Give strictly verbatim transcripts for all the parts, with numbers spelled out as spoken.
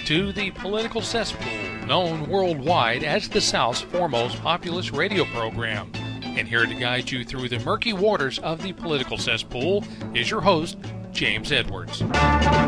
to the Political Cesspool, known worldwide as the South's foremost populist radio program. And here to guide you through the murky waters of the Political Cesspool is your host, James Edwards. All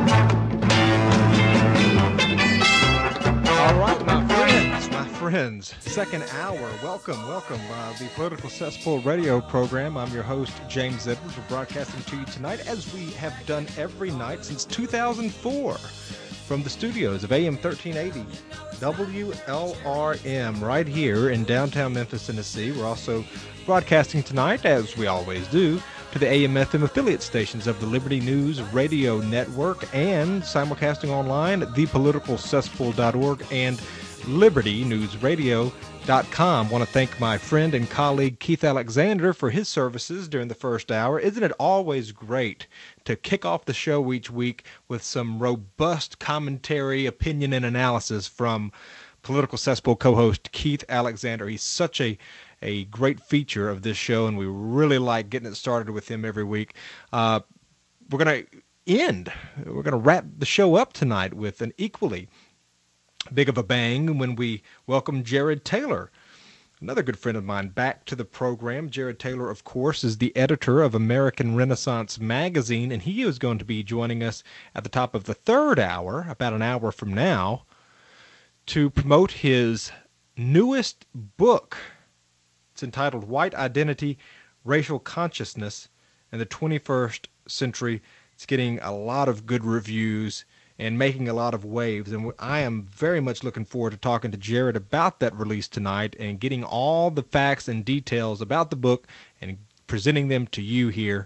right, my friends, my friends, second hour, welcome, welcome, uh, the Political Cesspool radio program. I'm your host, James Edwards. We're broadcasting to you tonight, as we have done every night since two thousand four, from the studios of A M thirteen eighty, W L R M, right here in downtown Memphis, Tennessee. We're also broadcasting tonight, as we always do, to the A M F M affiliate stations of the Liberty News Radio Network and simulcasting online at the political cesspool dot org and liberty news radio dot com. Want to thank my friend and colleague Keith Alexander for his services during the first hour. Isn't it always great to kick off the show each week with some robust commentary, opinion, and analysis from Political Cesspool co-host Keith Alexander? He's such a a great feature of this show, and we really like getting it started with him every week. Uh, we're going to end, we're going to wrap the show up tonight with an equally big of a bang when we welcome Jared Taylor, another good friend of mine, back to the program. Jared Taylor, of course, is the editor of American Renaissance Magazine, and he is going to be joining us at the top of the third hour, about an hour from now, to promote his newest book. It's entitled White Identity, Racial Consciousness in the twenty-first Century. It's getting a lot of good reviews and making a lot of waves, and I am very much looking forward to talking to Jared about that release tonight and getting all the facts and details about the book and presenting them to you here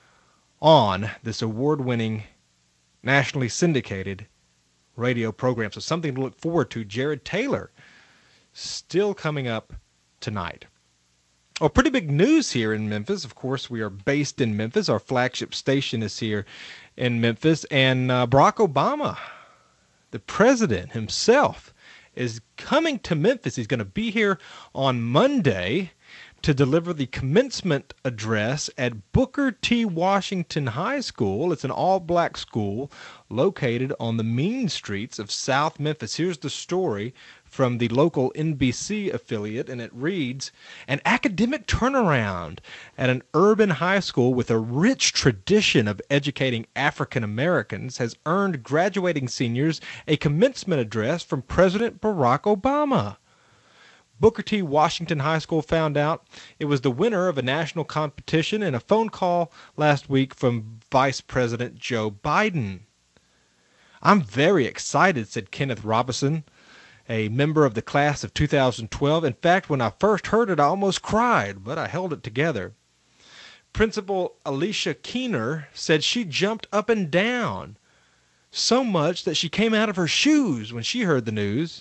on this award-winning, nationally syndicated radio program. So something to look forward to. Jared Taylor still coming up tonight. Well, pretty big news here in Memphis. Of course, we are based in Memphis. Our flagship station is here in Memphis. And uh, Barack Obama, the president himself, is coming to Memphis. He's going to be here on Monday to deliver the commencement address at Booker T. Washington High School. It's an all-black school located on the mean streets of South Memphis. Here's the story from the local N B C affiliate, and it reads, "An academic turnaround at an urban high school with a rich tradition of educating African Americans has earned graduating seniors a commencement address from President Barack Obama." Booker T. Washington High School found out it was the winner of a national competition in a phone call last week from Vice President Joe Biden. "I'm very excited," said Kenneth Robinson, a member of the class of two thousand twelve. "In fact, when I first heard it, I almost cried, but I held it together." Principal Alicia Keener said she jumped up and down, so much that she came out of her shoes when she heard the news.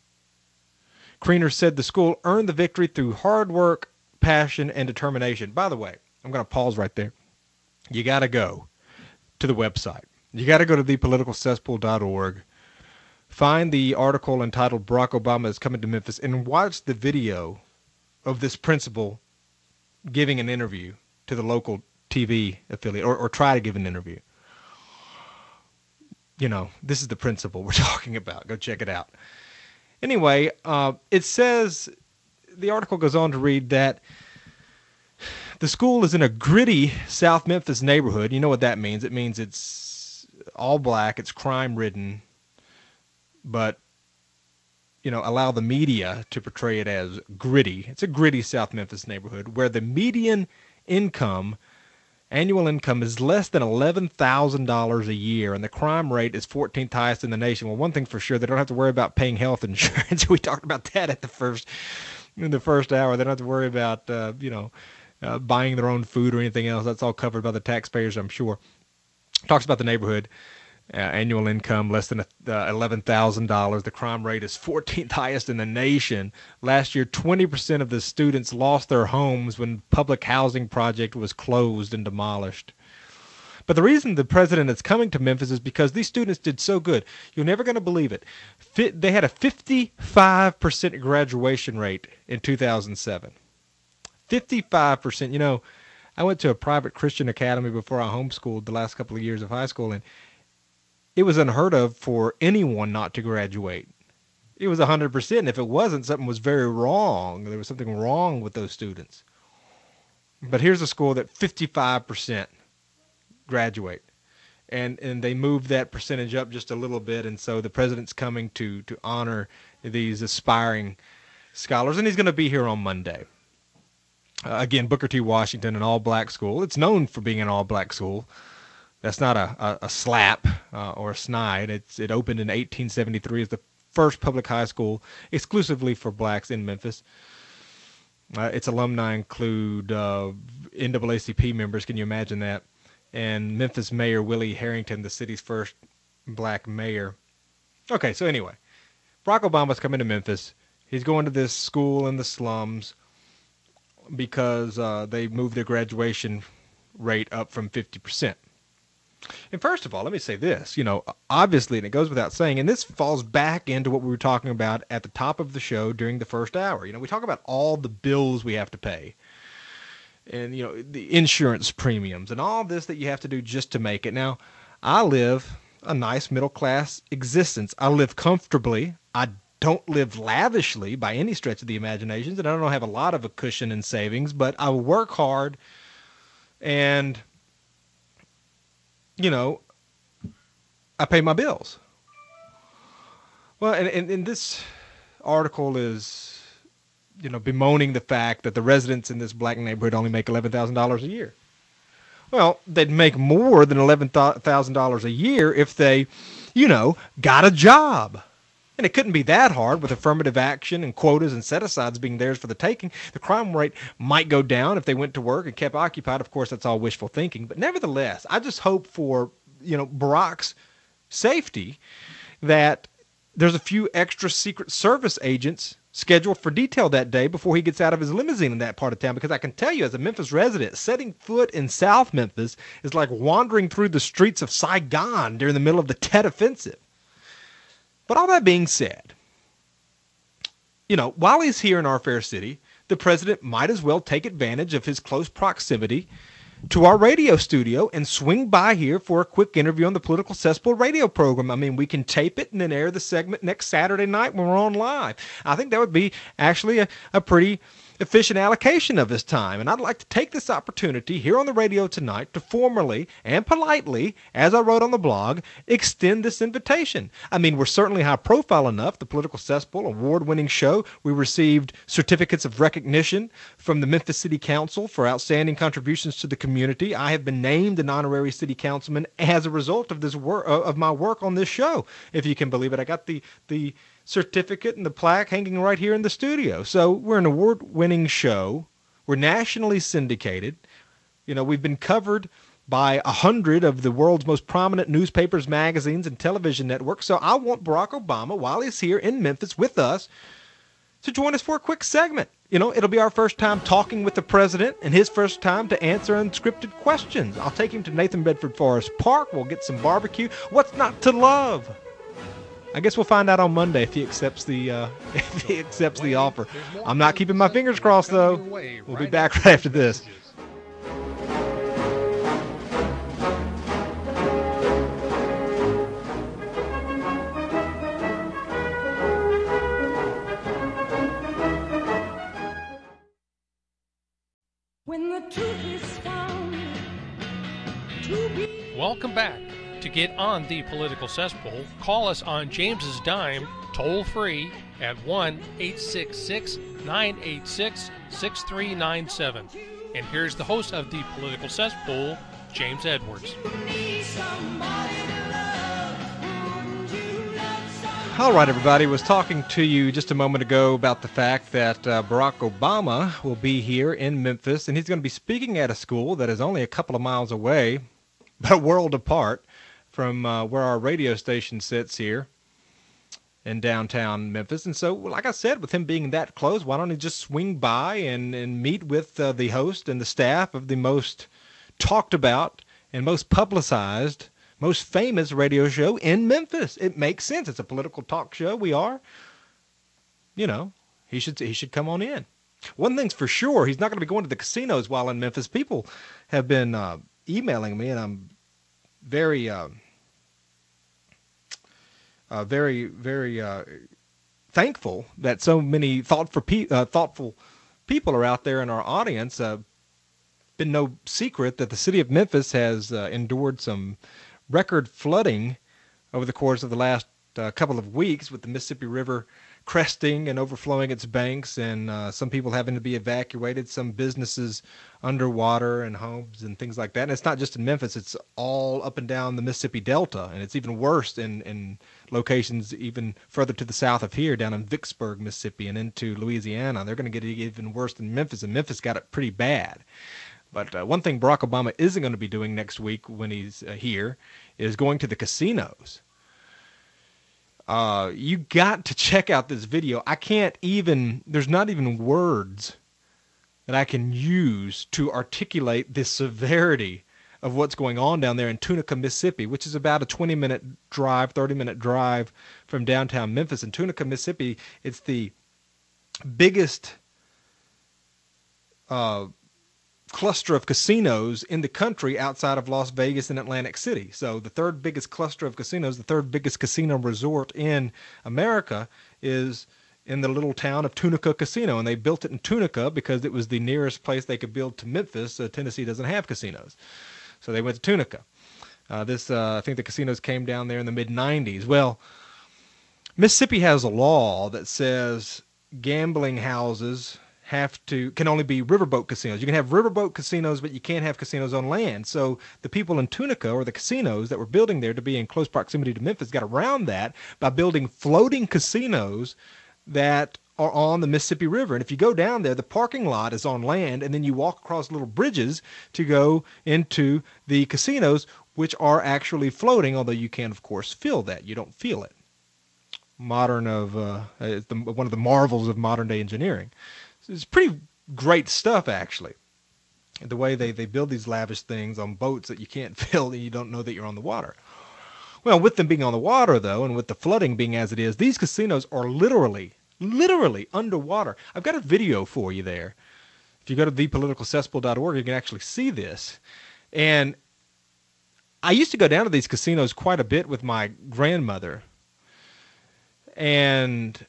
Keener said the school earned the victory through hard work, passion, and determination. By the way, I'm going to pause right there. You got to go to the website. You got to go to the political cesspool dot org. Find the article entitled Barack Obama is Coming to Memphis and watch the video of this principal giving an interview to the local T V affiliate, or, or try to give an interview. You know, this is the principal we're talking about. Go check it out. Anyway, uh, it says, the article goes on to read that the school is in a gritty South Memphis neighborhood. You know what that means. It means it's all black, it's crime-ridden, but, you know, allow the media to portray it as gritty. It's a gritty South Memphis neighborhood where the median income, annual income, is less than eleven thousand dollars a year, and the crime rate is fourteenth highest in the nation. Well, one thing for sure, they don't have to worry about paying health insurance. We talked about that at the first, in the first hour. They don't have to worry about, uh, you know, uh, buying their own food or anything else. That's all covered by the taxpayers, I'm sure. Talks about the neighborhood. Uh, annual income less than uh, eleven thousand dollars. The crime rate is fourteenth highest in the nation. Last year, twenty percent of the students lost their homes when public housing project was closed and demolished. But the reason the president is coming to Memphis is because these students did so good. You're never going to believe it. Fit, they had a fifty-five percent graduation rate in two thousand seven. fifty-five percent. You know, I went to a private Christian academy before I homeschooled the last couple of years of high school, and it was unheard of for anyone not to graduate. It was one hundred percent. And if it wasn't, something was very wrong. There was something wrong with those students. But here's a school that fifty-five percent graduate. And and they moved that percentage up just a little bit. And so the president's coming to, to honor these aspiring scholars. And he's going to be here on Monday. Uh, again, Booker T. Washington, an all-black school. It's known for being an all-black school. That's not a, a, a slap uh, or a snide. It's, it opened in eighteen seventy-three as the first public high school exclusively for blacks in Memphis. Uh, its alumni include uh, N double A C P members. Can you imagine that? And Memphis Mayor Willie Harrington, the city's first black mayor. Okay, so anyway, Barack Obama's coming to Memphis. He's going to this school in the slums because uh, they moved their graduation rate up from fifty percent. And first of all, let me say this, you know, obviously, and it goes without saying, and this falls back into what we were talking about at the top of the show during the first hour. You know, we talk about all the bills we have to pay and, you know, the insurance premiums and all this that you have to do just to make it. Now, I live a nice middle-class existence. I live comfortably. I don't live lavishly by any stretch of the imagination, and I don't have a lot of a cushion in savings, but I work hard and, you know, I pay my bills. Well, and, and, and this article is, you know, bemoaning the fact that the residents in this black neighborhood only make eleven thousand dollars a year. Well, they'd make more than eleven thousand dollars a year if they, you know, got a job. And it couldn't be that hard with affirmative action and quotas and set-asides being theirs for the taking. The crime rate might go down if they went to work and kept occupied. Of course, that's all wishful thinking. But nevertheless, I just hope for, you know, Barack's safety that there's a few extra Secret Service agents scheduled for detail that day before he gets out of his limousine in that part of town. Because I can tell you, as a Memphis resident, setting foot in South Memphis is like wandering through the streets of Saigon during the middle of the Tet Offensive. But all that being said, you know, while he's here in our fair city, the president might as well take advantage of his close proximity to our radio studio and swing by here for a quick interview on the Political Cesspool radio program. I mean, we can tape it and then air the segment next Saturday night when we're on live. I think that would be actually a, a pretty efficient allocation of his time. And I'd like to take this opportunity here on the radio tonight to formally and politely, as I wrote on the blog, extend this invitation. I mean, we're certainly high profile enough. The Political Cesspool, award-winning show. We received certificates of recognition from the Memphis City Council for outstanding contributions to the community. I have been named an honorary city councilman as a result of this work, of my work on this show. If you can believe it, I got the the certificate and the plaque hanging right here in the studio. So we're an award-winning show. We're nationally syndicated. You know, we've been covered by a hundred of the world's most prominent newspapers, magazines, and television networks. So I want Barack Obama, while he's here in Memphis with us, to join us for a quick segment. You know, it'll be our first time talking with the president and his first time to answer unscripted questions. I'll take him to Nathan Bedford Forest Park. We'll get some barbecue. What's not to love? I guess we'll find out on Monday if he accepts the uh, if he accepts the offer. I'm not keeping my fingers crossed, though. We'll be back right after this. When the truth is found to be. Welcome back. To get on the Political Cesspool, call us on James's dime, toll free at one eight six six, nine eight six, six three nine seven. And here's the host of the Political Cesspool, James Edwards. All right, everybody. I was talking to you just a moment ago about the fact that uh, Barack Obama will be here in Memphis, and he's going to be speaking at a school that is only a couple of miles away, but a world apart from uh, where our radio station sits here in downtown Memphis. And so, like I said, with him being that close, why don't he just swing by and, and meet with uh, the host and the staff of the most talked about and most publicized, most famous radio show in Memphis. It makes sense. It's a political talk show. We are. You know, he should he should come on in. One thing's for sure, he's not going to be going to the casinos while in Memphis. People have been uh, emailing me, and I'm very... Uh, uh, very, very uh, thankful that so many thoughtful, pe- uh, thoughtful people are out there in our audience. Uh, been no secret that the city of Memphis has uh, endured some record flooding over the course of the last uh, couple of weeks, with the Mississippi River cresting and overflowing its banks, and uh, some people having to be evacuated, some businesses underwater and homes and things like that. And it's not just in Memphis, it's all up and down the Mississippi Delta, and it's even worse in, in locations even further to the south of here, down in Vicksburg, Mississippi, and into Louisiana. They're going to get it even worse than Memphis, and Memphis got it pretty bad. But uh, one thing Barack Obama isn't going to be doing next week when he's uh, here is going to the casinos. Uh, you got to check out this video. I can't even, there's not even words that I can use to articulate the severity of what's going on down there in Tunica, Mississippi, which is about a twenty minute drive, thirty minute drive from downtown Memphis. In Tunica, Mississippi, it's the biggest uh, cluster of casinos in the country outside of Las Vegas and Atlantic City. So the third biggest cluster of casinos, the third biggest casino resort in America, is in the little town of Tunica Casino. And they built it in Tunica because it was the nearest place they could build to Memphis. Uh, Tennessee doesn't have casinos. So they went to Tunica. Uh, this, uh, I think the casinos came down there in the mid nineties. Well, Mississippi has a law that says gambling houses have to can only be riverboat casinos. You can have riverboat casinos, but you can't have casinos on land. So the people in Tunica, or the casinos that were building there to be in close proximity to Memphis, got around that by building floating casinos that are on the Mississippi River. And if you go down there, the parking lot is on land, and then you walk across little bridges to go into the casinos, which are actually floating, although you can, of course, feel that. You don't feel it. Modern of uh, it's the, one of the marvels of modern day engineering. It's pretty great stuff, actually. The way they, they build these lavish things on boats that you can't feel and you don't know that you're on the water. Well, with them being on the water, though, and with the flooding being as it is, these casinos are literally, literally underwater. I've got a video for you there. If you go to the political cesspool dot org, you can actually see this. And I used to go down to these casinos quite a bit with my grandmother. And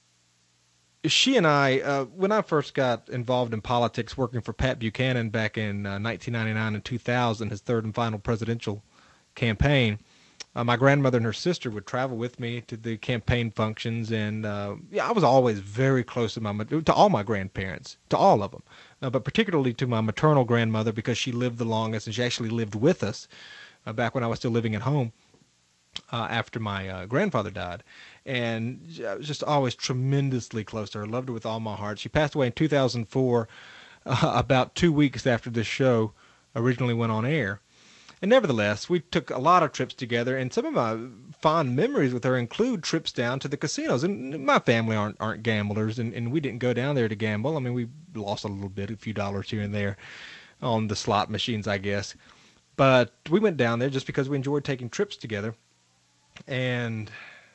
she and I, uh, when I first got involved in politics, working for Pat Buchanan back in uh, nineteen ninety-nine and two thousand, his third and final presidential campaign, uh, my grandmother and her sister would travel with me to the campaign functions, and uh, yeah, I was always very close to my to all my grandparents, to all of them, uh, but particularly to my maternal grandmother because she lived the longest, and she actually lived with us uh, back when I was still living at home. Uh, after my uh, grandfather died, and I was just always tremendously close to her. Loved her with all my heart. She passed away in two thousand four, uh, about two weeks after this show originally went on air. And nevertheless, we took a lot of trips together, and some of my fond memories with her include trips down to the casinos. And my family aren't aren't gamblers, and, and we didn't go down there to gamble. I mean, we lost a little bit, a few dollars here and there on the slot machines, I guess. But we went down there just because we enjoyed taking trips together. And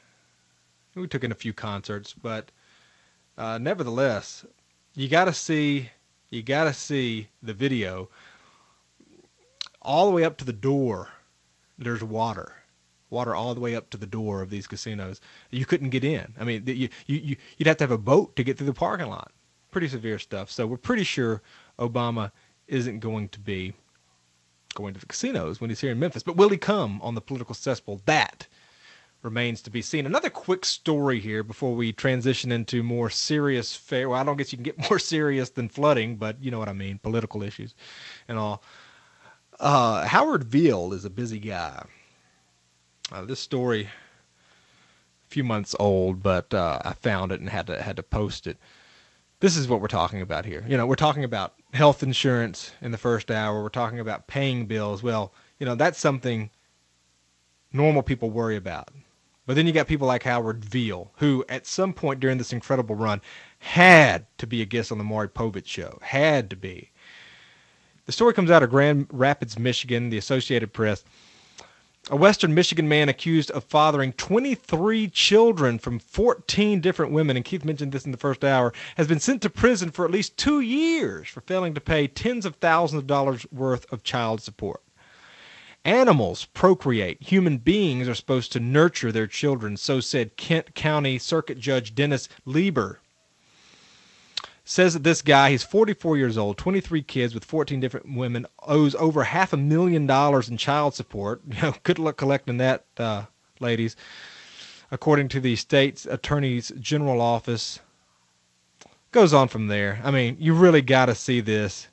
we took in a few concerts, but uh, nevertheless, you got to see, you got to see the video. All the way up to the door, there's water, water all the way up to the door of these casinos. You couldn't get in. I mean, you, you, you'd have to have a boat to get through the parking lot. Pretty severe stuff. So we're pretty sure Obama isn't going to be going to the casinos when he's here in Memphis. But will he come on the political cesspool? That remains to be seen. Another quick story here before we transition into more serious fair. Well, I don't guess you can get more serious than flooding, but you know what I mean, political issues and all. Uh, Howard Veal is a busy guy. Uh, this story, a few months old, but uh, I found it and had to had to post it. This is what we're talking about here. You know, we're talking about health insurance in the first hour. We're talking about paying bills. Well, you know, that's something normal people worry about. But then you got people like Howard Veal, who at some point during this incredible run had to be a guest on the Maury Povich show. Had to be. The story comes out of Grand Rapids, Michigan, the Associated Press. A Western Michigan man accused of fathering twenty-three children from fourteen different women, and Keith mentioned this in the first hour, has been sent to prison for at least two years for failing to pay tens of thousands of dollars worth of child support. Animals procreate. Human beings are supposed to nurture their children, so said Kent County Circuit Judge Dennis Lieber. Says that this guy, he's forty-four years old, twenty-three kids with fourteen different women, owes over half a million dollars in child support. You know, good luck collecting that, uh, ladies. According to the state's attorney's general office. Goes on from there. I mean, you really got to see this.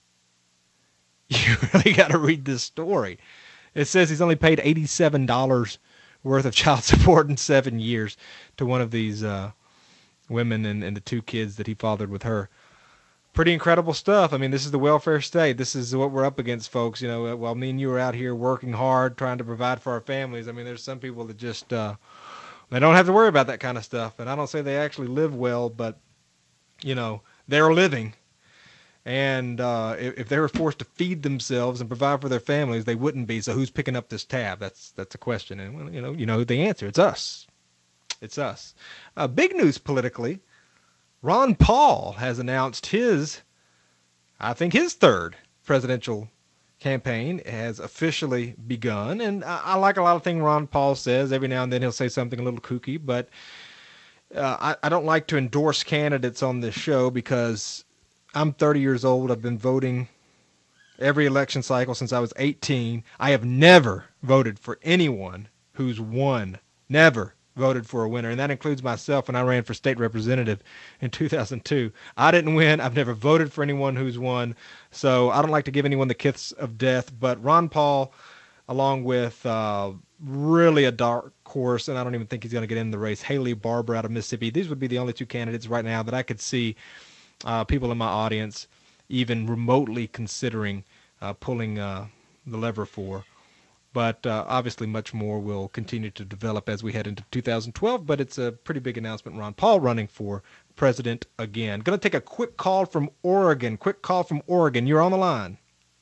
You really got to read this story. It says he's only paid eighty-seven dollars worth of child support in seven years to one of these uh, women and, and the two kids that he fathered with her. Pretty incredible stuff. I mean, this is the welfare state. This is what we're up against, folks. You know, while me and you are out here working hard, trying to provide for our families, I mean, there's some people that just, uh, they don't have to worry about that kind of stuff. And I don't say they actually live well, but, you know, they're living. And uh, if, if they were forced to feed themselves and provide for their families, they wouldn't be. So who's picking up this tab? That's that's a question. And, well, you know, you know the answer. It's us. It's us. Uh, big news politically. Ron Paul has announced his, I think his third presidential campaign has officially begun. And I, I like a lot of things Ron Paul says. Every now and then he'll say something a little kooky, but uh, I, I don't like to endorse candidates on this show because I'm thirty years old. I've been voting every election cycle since I was eighteen. I have never voted for anyone who's won. Never voted for a winner, and that includes myself when I ran for state representative in two thousand two. I didn't win. I've never voted for anyone who's won, so I don't like to give anyone the kiss of death. But Ron Paul, along with uh, really a dark horse, and I don't even think he's going to get in the race, Haley Barbour out of Mississippi. These would be the only two candidates right now that I could see uh, people in my audience even remotely considering uh, pulling uh, the lever for. But uh, obviously much more will continue to develop as we head into two thousand twelve. But it's a pretty big announcement. Ron Paul running for president again. Going to take a quick call from Oregon. Quick call from Oregon. You're on the line.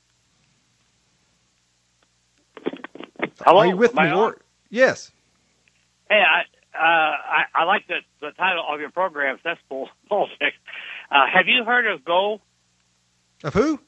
Hello. Are you with me? Or- yes. Hey, I, uh, I I like the the title of your program, Cesspool Politics. Uh, have you heard of Go? Of who?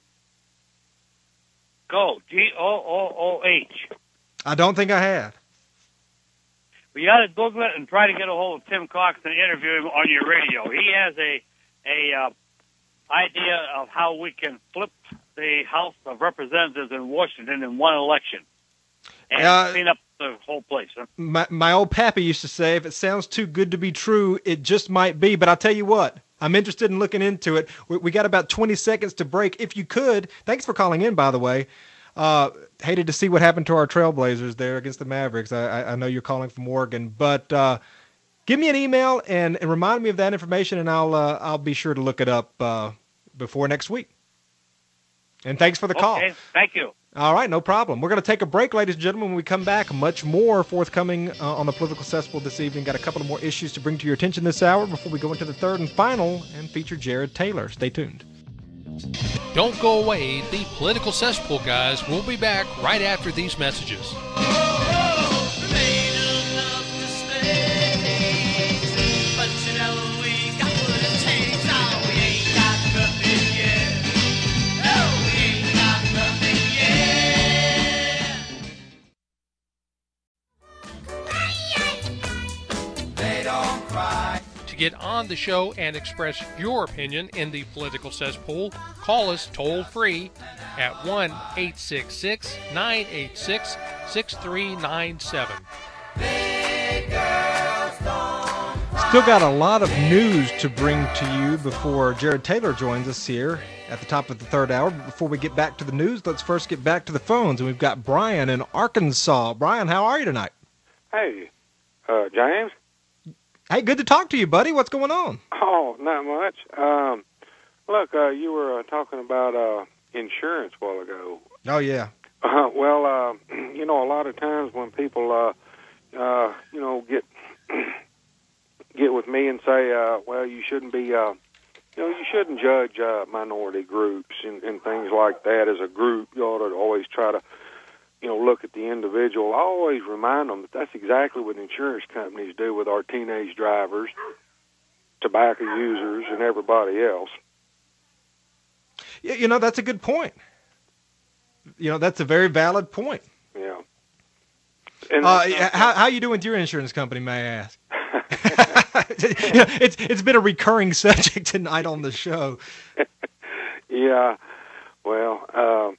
Go. G O O O H. I don't think I have. Well, you got to Google it and try to get a hold of Tim Cox and interview him on your radio. He has a a uh, idea of how we can flip the House of Representatives in Washington in one election and Uh, clean up the whole place. Huh? My, my old pappy used to say, if it sounds too good to be true, it just might be. But I'll tell you what, I'm interested in looking into it. We, we got about twenty seconds to break. If you could, thanks for calling in, by the way. Uh, hated to see what happened to our Trailblazers there against the Mavericks. I, I, I know you're calling from Oregon, but uh, give me an email and, and remind me of that information, and I'll uh, I'll be sure to look it up uh, before next week. And thanks for the call. Okay, thank you. All right, no problem. We're going to take a break, ladies and gentlemen. When we come back, much more forthcoming uh, on the Political Cesspool this evening. Got a couple of more issues to bring to your attention this hour before we go into the third and final and feature Jared Taylor. Stay tuned. Don't go away. The Political Cesspool guys will be back right after these messages. To get on the show and express your opinion in the Political Cesspool, call us toll-free at one eight six six, nine eight six, six three nine seven. Still got a lot of news to bring to you before Jared Taylor joins us here at the top of the third hour. But before we get back to the news, let's first get back to the phones. And we've got Brian in Arkansas. Brian, how are you tonight? Hey, uh, James? Hey, good to talk to you, buddy. What's going on? Oh, not much. Um, look, uh, you were uh, talking about uh, insurance a while ago. Oh, yeah. Uh, well, uh, you know, a lot of times when people, uh, uh, you know, get get with me and say, uh, well, you shouldn't be, uh, you know, you shouldn't judge uh, minority groups and, and things like that as a group. You ought to always try to, you know, look at the individual. I always remind them that that's exactly what insurance companies do with our teenage drivers, tobacco users, and everybody else. You know, that's a good point. You know, that's a very valid point. Yeah. and Uh, how how you doing with your insurance company, may I ask? You know, it's it's been a recurring subject tonight on the show. Yeah, well, uh,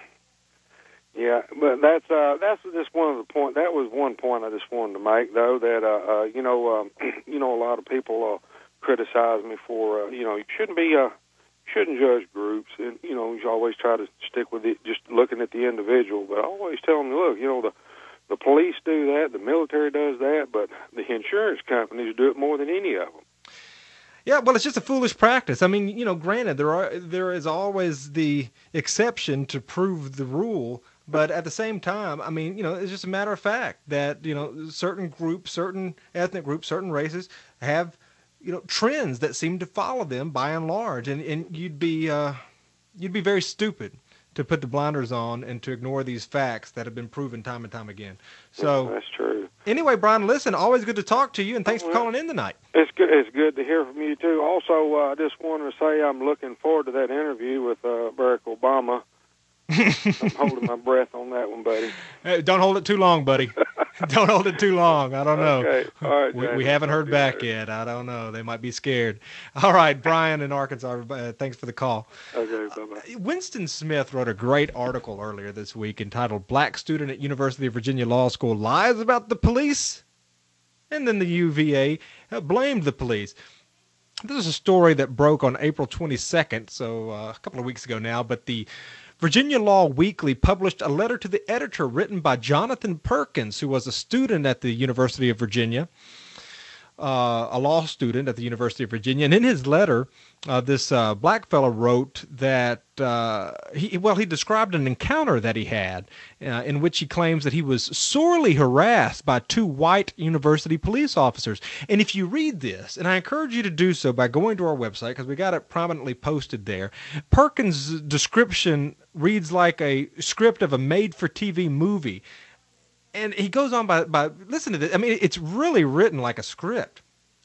yeah, but that's uh, that's just one of the point. That was one point I just wanted to make, though. That uh, uh, you know, um, you know, a lot of people uh, criticize me for uh, you know, you shouldn't be uh, shouldn't judge groups, and you know, you always try to stick with it, just looking at the individual. But I always tell them, look, you know, the the police do that, the military does that, but the insurance companies do it more than any of them. Yeah, well, it's just a foolish practice. I mean, you know, granted, there are there is always the exception to prove the rule, but at the same time, I mean, you know, it's just a matter of fact that, you know, certain groups, certain ethnic groups, certain races have, you know, trends that seem to follow them by and large, and and you'd be uh, you'd be very stupid to put the blinders on and to ignore these facts that have been proven time and time again. So yeah, that's true. Anyway, Brian, listen, always good to talk to you, and thanks oh, for well, calling in tonight. It's good. It's good to hear from you too. Also, uh, I just wanted to say I'm looking forward to that interview with uh, Barack Obama. I'm holding my breath on that one, buddy. Hey, don't hold it too long, buddy. Don't hold it too long. I don't know. Okay. All right, we, James. we haven't heard back later. yet. I don't know. They might be scared. All right, Brian in Arkansas, uh, thanks for the call. Okay, bye-bye. Uh, Winston Smith wrote a great article earlier this week entitled Black Student at University of Virginia Law School Lies About the Police, and then the U V A uh, blamed the police. This is a story that broke on April twenty-second, so uh, a couple of weeks ago now, but the Virginia Law Weekly published a letter to the editor written by Jonathan Perkins, who was a student at the University of Virginia, uh, a law student at the University of Virginia. And in his letter, uh, this uh, black fellow wrote that, uh, he, well, he described an encounter that he had uh, in which he claims that he was sorely harassed by two white university police officers. And if you read this, and I encourage you to do so by going to our website, because we got it prominently posted there, Perkins' description reads like a script of a made-for-T V movie. And he goes on by, by, listen to this, I mean, it's really written like a script.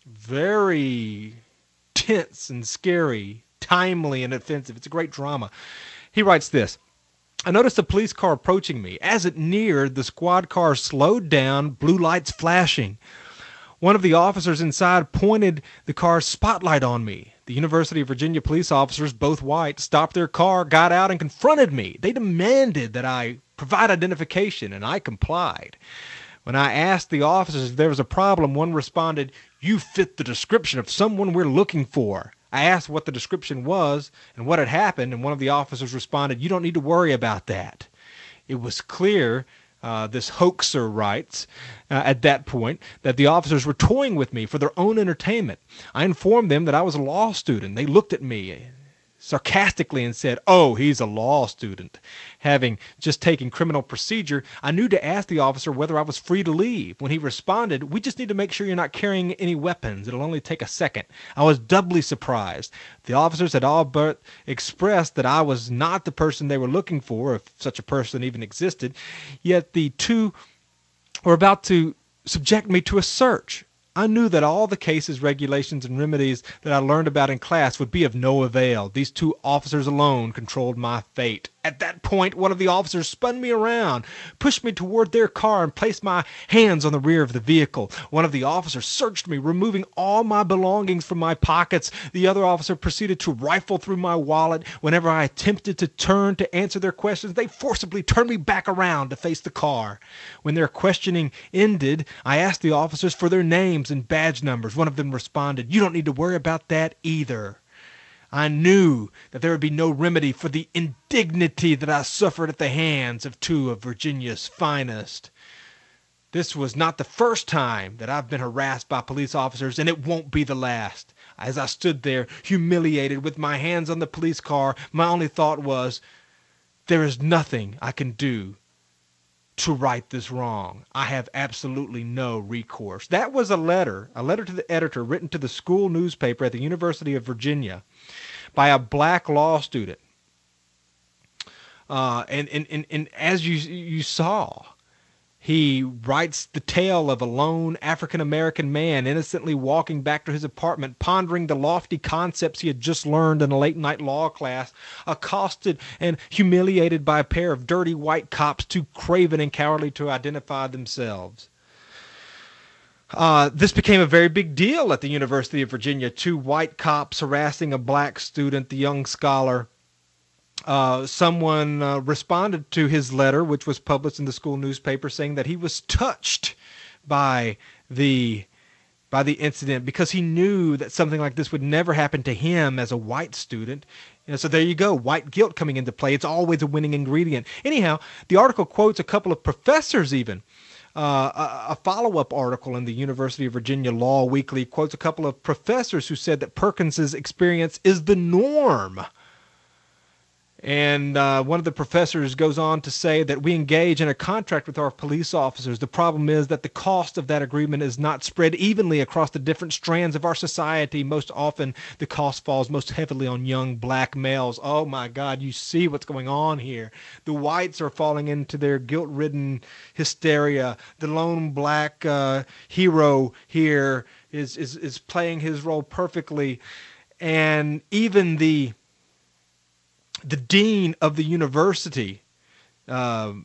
Very tense and scary, timely and offensive. It's a great drama. He writes this: I noticed a police car approaching me. As it neared, the squad car slowed down, blue lights flashing. One of the officers inside pointed the car's spotlight on me. The University of Virginia police officers, both white, stopped their car, got out, and confronted me. They demanded that I provide identification, and I complied. When I asked the officers if there was a problem, one responded, "You fit the description of someone we're looking for." I asked what the description was and what had happened, and one of the officers responded, "You don't need to worry about that." It was clear, uh, this hoaxer writes, uh, at that point, that the officers were toying with me for their own entertainment. I informed them that I was a law student. They looked at me sarcastically and said, "Oh, he's a law student." Having just taken criminal procedure, I knew to ask the officer whether I was free to leave. When he responded, "We just need to make sure you're not carrying any weapons. It'll only take a second," I was doubly surprised. The officers had all but expressed that I was not the person they were looking for, if such a person even existed, yet the two were about to subject me to a search. I knew that all the cases, regulations, and remedies that I learned about in class would be of no avail. These two officers alone controlled my fate. At that point, one of the officers spun me around, pushed me toward their car, and placed my hands on the rear of the vehicle. One of the officers searched me, removing all my belongings from my pockets. The other officer proceeded to rifle through my wallet. Whenever I attempted to turn to answer their questions, they forcibly turned me back around to face the car. When their questioning ended, I asked the officers for their names and badge numbers. One of them responded, "You don't need to worry about that either." I knew that there would be no remedy for the indignity that I suffered at the hands of two of Virginia's finest. This was not the first time that I've been harassed by police officers, and it won't be the last. As I stood there, humiliated, with my hands on the police car, my only thought was, there is nothing I can do to right this wrong. I have absolutely no recourse. That was a letter, a letter to the editor written to the school newspaper at the University of Virginia by a black law student. Uh, and, and, and, and as you, you saw, He writes the tale of a lone African-American man innocently walking back to his apartment, pondering the lofty concepts he had just learned in a late-night law class, accosted and humiliated by a pair of dirty white cops too craven and cowardly to identify themselves. Uh, this became a very big deal at the University of Virginia. Two white cops harassing a black student, the young scholar. Uh, someone uh, responded to his letter, which was published in the school newspaper, saying that he was touched by the by the incident because he knew that something like this would never happen to him as a white student. You know, so there you go, white guilt coming into play. It's always a winning ingredient. Anyhow, the article quotes a couple of professors even. Uh, a, a follow-up article in the University of Virginia Law Weekly quotes a couple of professors who said that Perkins's experience is the norm. And uh, one of the professors goes on to say that we engage in a contract with our police officers. The problem is that the cost of that agreement is not spread evenly across the different strands of our society. Most often, the cost falls most heavily on young black males. Oh my God, you see what's going on here. The whites are falling into their guilt-ridden hysteria. The lone black uh, hero here is, is, is playing his role perfectly. And even the The dean of the university um,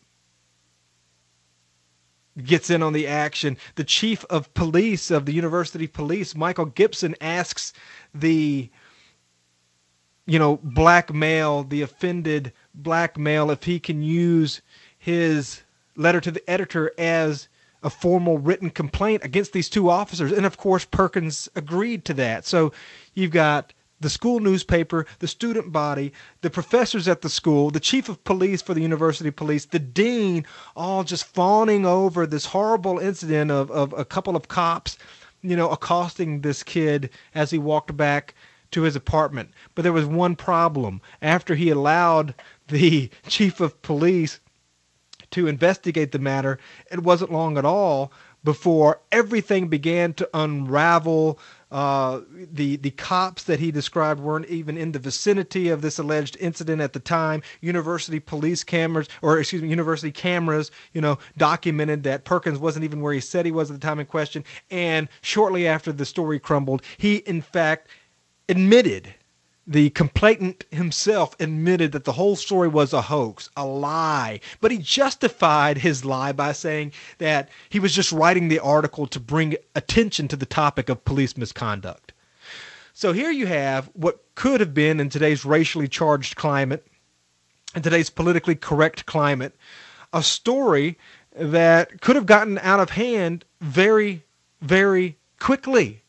gets in on the action. The chief of police of the university police, Michael Gibson, asks the, you know, black male, the offended black male, if he can use his letter to the editor as a formal written complaint against these two officers. And of course, Perkins agreed to that. So you've got the school newspaper, the student body, the professors at the school, the chief of police for the university police, the dean, all just fawning over this horrible incident of, of a couple of cops, you know, accosting this kid as he walked back to his apartment. But there was one problem. After he allowed the chief of police to investigate the matter, it wasn't long at all before everything began to unravel. Uh, the the cops that he described weren't even in the vicinity of this alleged incident at the time. University police cameras, or excuse me, university cameras, you know, documented that Perkins wasn't even where he said he was at the time in question. And shortly after the story crumbled, he in fact admitted, the complainant himself admitted that the whole story was a hoax, a lie. But he justified his lie by saying that he was just writing the article to bring attention to the topic of police misconduct. So here you have what could have been, in today's racially charged climate, in today's politically correct climate, a story that could have gotten out of hand very, very quickly.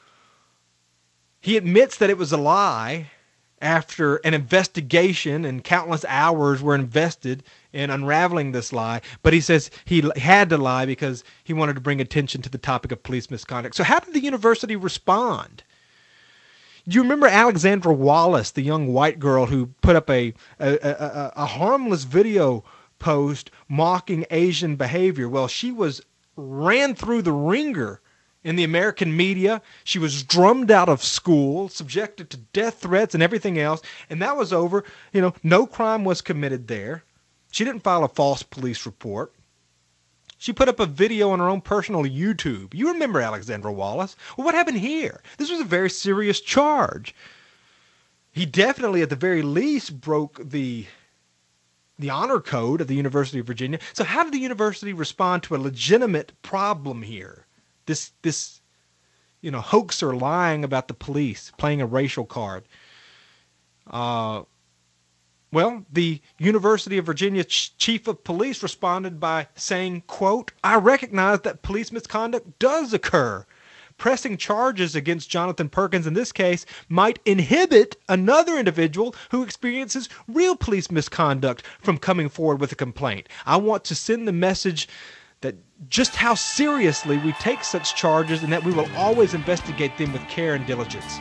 He admits that it was a lie after an investigation, and countless hours were invested in unraveling this lie. But he says he had to lie because he wanted to bring attention to the topic of police misconduct. So how did the university respond? Do you remember Alexandra Wallace, the young white girl who put up a, a, a, a harmless video post mocking Asian behavior? Well, she was ran through the ringer in the American media. She was drummed out of school, subjected to death threats and everything else, and that was over. You know, no crime was committed there. She didn't file a false police report. She put up a video on her own personal YouTube. You remember Alexandra Wallace. Well, what happened here? This was a very serious charge. He definitely, at the very least, broke the the honor code of the University of Virginia. So how did the university respond to a legitimate problem here? This, this, you know, hoaxer lying about the police, playing a racial card. Uh, well, the University of Virginia ch- chief of police responded by saying, quote, "I recognize that police misconduct does occur. Pressing charges against Jonathan Perkins in this case might inhibit another individual who experiences real police misconduct from coming forward with a complaint. I want to send the message that just how seriously we take such charges and that we will always investigate them with care and diligence."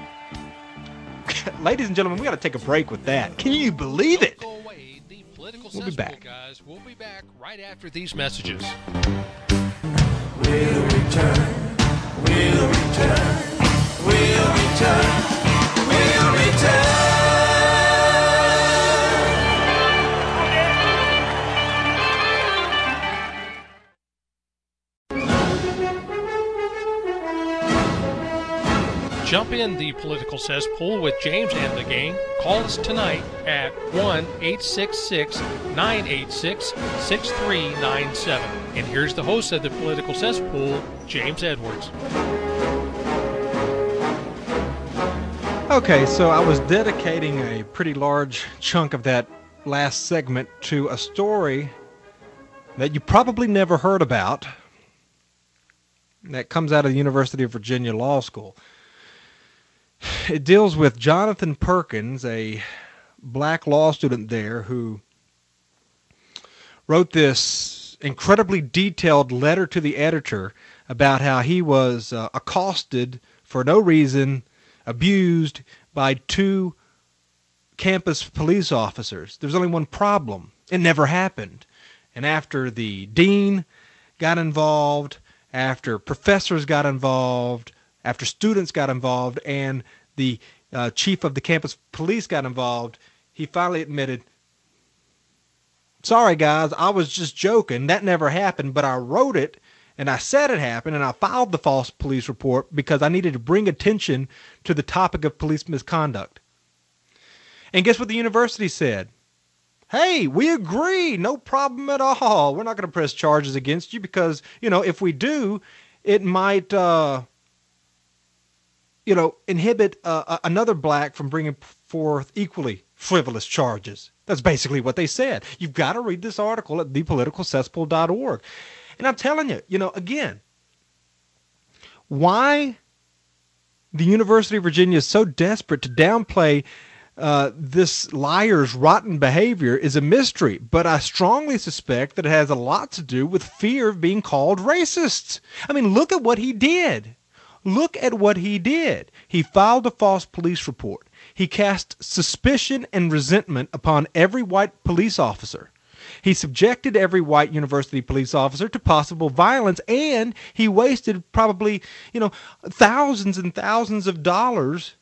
Ladies and gentlemen, we got to take a break with that. Can you believe it? We'll be back. Guys, we'll be back right after these messages. We'll return. We'll return. We'll return. We'll return. Jump in the political cesspool with James and the gang. Call us tonight at one eight six six, nine eight six, six three nine seven. And here's the host of the political cesspool, James Edwards. Okay, so I was dedicating a pretty large chunk of that last segment to a story that you probably never heard about that comes out of the University of Virginia Law School. It deals with Jonathan Perkins, a black law student there who wrote this incredibly detailed letter to the editor about how he was uh, accosted for no reason, abused by two campus police officers. There's only one problem. It never happened. And after the dean got involved, after professors got involved, after students got involved, and the uh, chief of the campus police got involved, he finally admitted, sorry guys, I was just joking. That never happened, but I wrote it and I said it happened, and I filed the false police report because I needed to bring attention to the topic of police misconduct. And guess what the university said? Hey, we agree. No problem at all. We're not going to press charges against you because, you know, if we do, it might, uh, you know, inhibit uh, another black from bringing forth equally frivolous charges. That's basically what they said. You've got to read this article at the political cesspool dot org. And I'm telling you, you know, again, why the University of Virginia is so desperate to downplay uh, this liar's rotten behavior is a mystery. But I strongly suspect that it has a lot to do with fear of being called racist. I mean, look at what he did. Look at what he did. He filed a false police report. He cast suspicion and resentment upon every white police officer. He subjected every white university police officer to possible violence, and he wasted probably, you know, thousands and thousands of dollars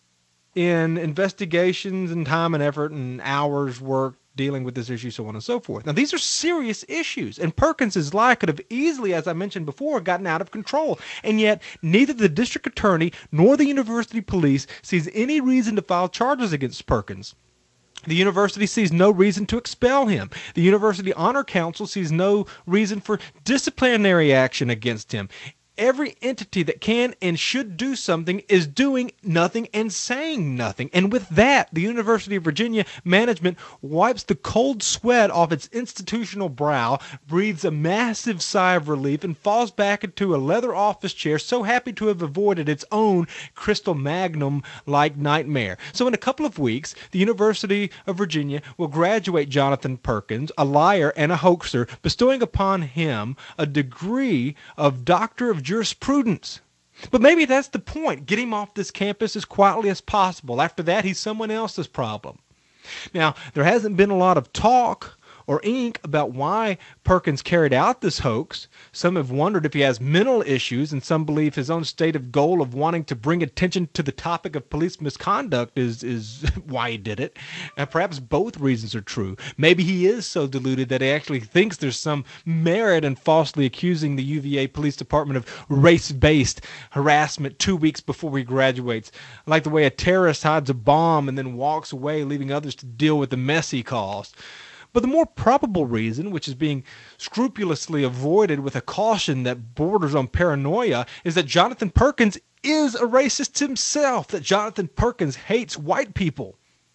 in investigations and time and effort and hours worked dealing with this issue, so on and so forth. Now, these are serious issues, and Perkins's lie could have easily, as I mentioned before, gotten out of control. And yet, neither the district attorney nor the university police sees any reason to file charges against Perkins. The university sees no reason to expel him. The University Honor Council sees no reason for disciplinary action against him. Every entity that can and should do something is doing nothing and saying nothing. And with that, the University of Virginia management wipes the cold sweat off its institutional brow, breathes a massive sigh of relief, and falls back into a leather office chair, so happy to have avoided its own Crystal Magnum-like nightmare. So in a couple of weeks, the University of Virginia will graduate Jonathan Perkins, a liar and a hoaxer, bestowing upon him a degree of Doctor of Jurisprudence. But maybe that's the point. Get him off this campus as quietly as possible. After that, he's someone else's problem. Now, there hasn't been a lot of talk or ink about why Perkins carried out this hoax. Some have wondered if he has mental issues, and some believe his own stated goal of wanting to bring attention to the topic of police misconduct is, is why he did it. And perhaps both reasons are true. Maybe he is so deluded that he actually thinks there's some merit in falsely accusing the U V A Police Department of race-based harassment two weeks before he graduates, like the way a terrorist hides a bomb and then walks away, leaving others to deal with the mess he caused. But the more probable reason, which is being scrupulously avoided with a caution that borders on paranoia, is that Jonathan Perkins is a racist himself, that Jonathan Perkins hates white people.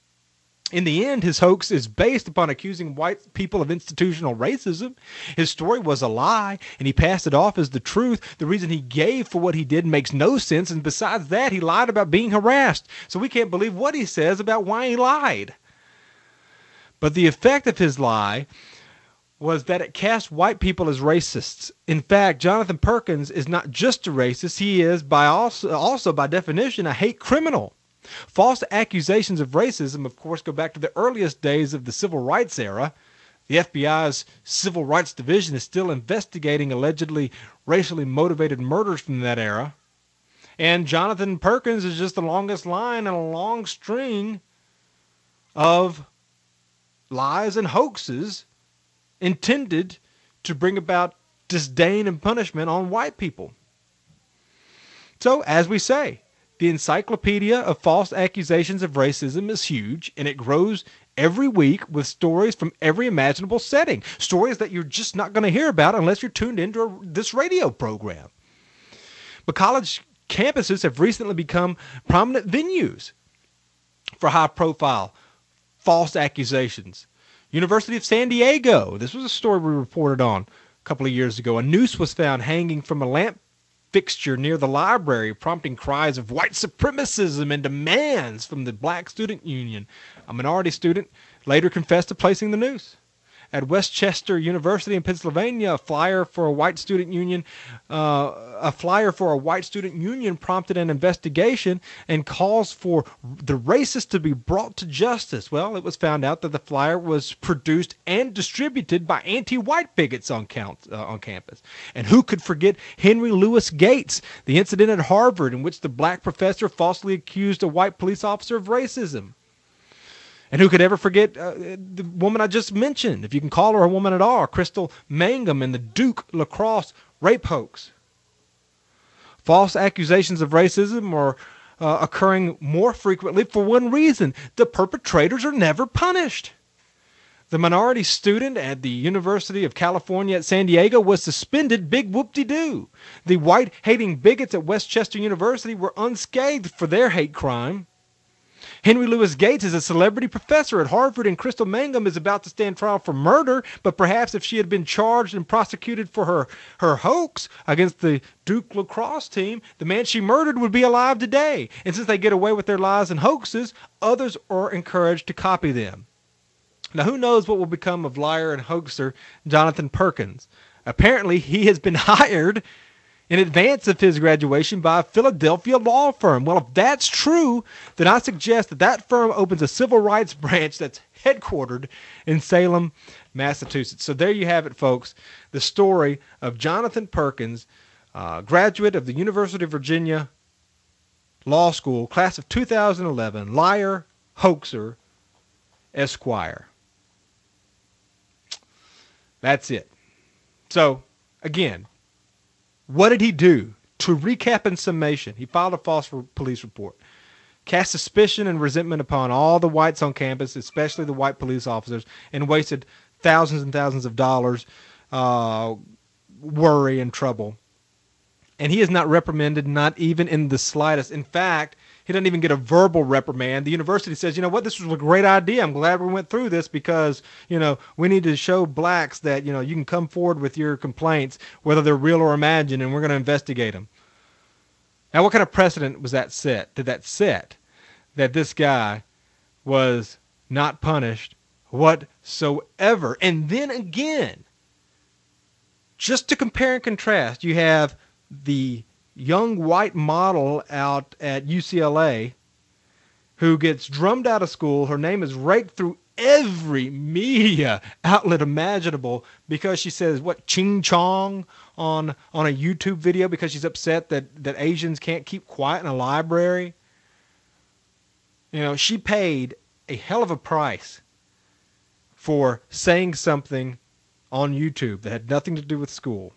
In the end, his hoax is based upon accusing white people of institutional racism. His story was a lie, and he passed it off as the truth. The reason he gave for what he did makes no sense, and besides that, he lied about being harassed. So we can't believe what he says about why he lied. But the effect of his lie was that it cast white people as racists. In fact, Jonathan Perkins is not just a racist. He is by also, also by definition, a hate criminal. False accusations of racism, of course, go back to the earliest days of the Civil Rights era. The F B I's Civil Rights Division is still investigating allegedly racially motivated murders from that era. And Jonathan Perkins is just the longest line in a long string of lies and hoaxes intended to bring about disdain and punishment on white people. So, as we say, The encyclopedia of false accusations of racism is huge, and it grows every week with stories from every imaginable setting. Stories that you're just not going to hear about unless you're tuned into a, this radio program. But college campuses have recently become prominent venues for high-profile false accusations. University of San Diego, this was a story we reported on a couple of years ago. A noose was found hanging from a lamp fixture near the library, prompting cries of white supremacism and demands from the Black Student Union. A minority student later confessed to placing the noose. At Westchester University in Pennsylvania, a flyer for a white student union, uh, a flyer for a white student union prompted an investigation and calls for the racist to be brought to justice. Well, it was found out that the flyer was produced and distributed by anti-white bigots on, count, uh, on campus. And who could forget Henry Louis Gates, the incident at Harvard in which the black professor falsely accused a white police officer of racism? And who could ever forget uh, the woman I just mentioned, if you can call her a woman at all, Crystal Mangum and the Duke lacrosse rape hoax. False accusations of racism are uh, occurring more frequently for one reason: the perpetrators are never punished. The minority student at the University of California at San Diego was suspended, big whoop-de-doo. The white-hating bigots at Westchester University were unscathed for their hate crime. Henry Louis Gates is a celebrity professor at Harvard, and Crystal Mangum is about to stand trial for murder, but perhaps if she had been charged and prosecuted for her, her hoax against the Duke lacrosse team, the man she murdered would be alive today. And since they get away with their lies and hoaxes, others are encouraged to copy them. Now, who knows what will become of liar and hoaxer Jonathan Perkins? Apparently, he has been hired in advance of his graduation by a Philadelphia law firm. Well, if that's true, then I suggest that that firm opens a civil rights branch that's headquartered in Salem, Massachusetts. So there you have it, folks. The story of Jonathan Perkins, uh, graduate of the University of Virginia Law School, class of two thousand eleven, liar, hoaxer, Esquire. That's it. So, again, what did he do? To recap in summation, he filed a false police report, cast suspicion and resentment upon all the whites on campus, especially the white police officers, and wasted thousands and thousands of dollars, uh, worry and trouble. And he is not reprimanded, not even in the slightest. In fact, he doesn't even get a verbal reprimand. The university says, you know what, this was a great idea. I'm glad we went through this because, you know, we need to show blacks that, you know, you can come forward with your complaints, whether they're real or imagined, and we're going to investigate them. Now, what kind of precedent was that set? Did that set that this guy was not punished whatsoever? And then again, just to compare and contrast, you have the young white model out at U C L A who gets drummed out of school. Her name is raked through every media outlet imaginable because she says, what, ching chong on on a YouTube video because she's upset that, that Asians can't keep quiet in a library. You know, she paid a hell of a price for saying something on YouTube that had nothing to do with school.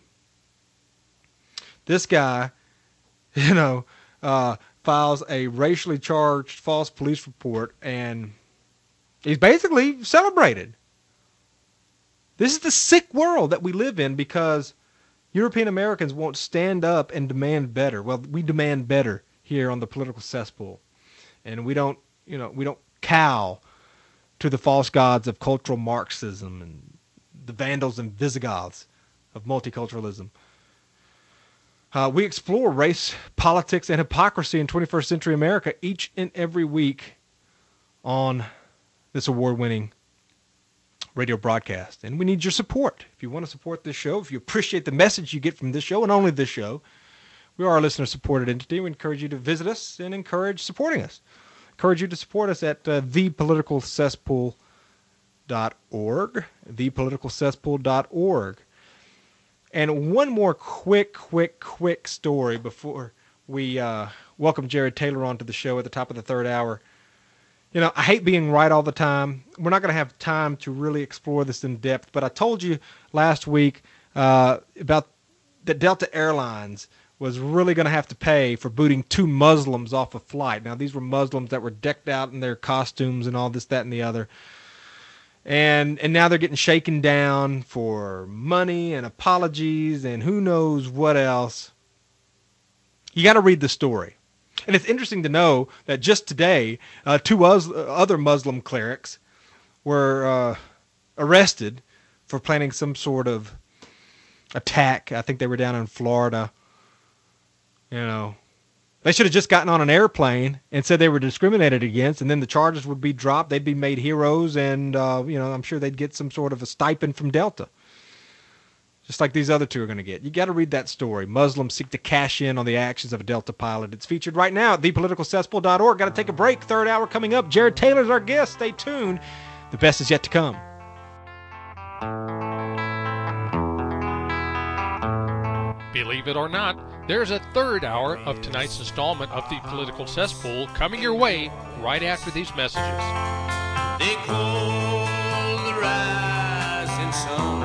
This guy, you know, uh, files a racially charged false police report, and he's basically celebrated. This is the sick world that we live in because European Americans won't stand up and demand better. Well, we demand better here on the political cesspool, and we don't, you know, we don't cow to the false gods of cultural Marxism and the Vandals and Visigoths of multiculturalism. Uh, we explore race, politics, and hypocrisy in twenty-first century America each and every week on this award-winning radio broadcast. And we need your support. If you want to support this show, if you appreciate the message you get from this show and only this show, we are a listener-supported entity. We encourage you to visit us and encourage supporting us. Encourage you to support us at uh, the political cesspool dot org, the political cesspool dot org. And one more quick, quick, quick story before we uh, welcome Jared Taylor onto the show at the top of the third hour. You know, I hate being right all the time. We're not going to have time to really explore this in depth, but I told you last week uh, about that Delta Airlines was really going to have to pay for booting two Muslims off a flight. Now, these were Muslims that were decked out in their costumes and all this, that, and the other. And and now they're getting shaken down for money and apologies and who knows what else. You got to read the story. And it's interesting to know that just today, uh, two other Muslim clerics were uh, arrested for planning some sort of attack. I think they were down in Florida. You know, they should have just gotten on an airplane and said they were discriminated against, and then the charges would be dropped. They'd be made heroes, and, uh, you know, I'm sure they'd get some sort of a stipend from Delta, just like these other two are going to get. You got to read that story. Muslims seek to cash in on the actions of a Delta pilot. It's featured right now at the political cesspool dot org. Got to take a break. Third hour coming up. Jared Taylor's our guest. Stay tuned. The best is yet to come. Believe it or not, there's a third hour of tonight's installment of the Political Cesspool coming your way right after these messages. They call the rising sun.